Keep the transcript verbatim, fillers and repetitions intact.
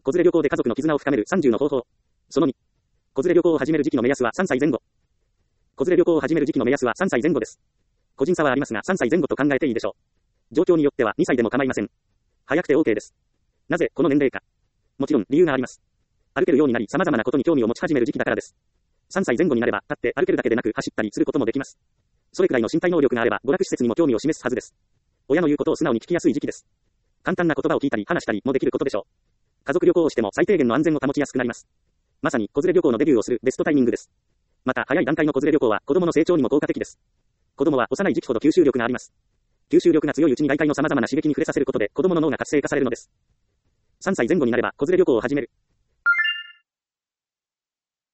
子連れ旅行で家族の絆を深めるさんじゅうの方法。そのに。子連れ旅行を始める時期の目安はさんさいぜん後。子連れ旅行を始める時期の目安はさんさいぜん後です。個人差はありますがさんさいぜん後と考えていいでしょう。状況によってはにさいでも構いません。早くて OK です。なぜこの年齢か。もちろん理由があります。歩けるようになり様々なことに興味を持ち始める時期だからです。さんさいぜん後になれば立って歩けるだけでなく走ったりすることもできます。それくらいの身体能力があれば娯楽施設にも興味を示すはずです。親の言うことを素直に聞きやすい時期です。簡単な言葉を聞いたり話したりもできることでしょう。家族旅行をしても最低限の安全を保ちやすくなります。まさに子連れ旅行のデビューをするベストタイミングです。また早い段階の子連れ旅行は子供の成長にも効果的です。子供は幼い時期ほど吸収力があります。吸収力が強いうちに外界の様々な刺激に触れさせることで子供の脳が活性化されるのです。さんさいぜん後になれば子連れ旅行を始める。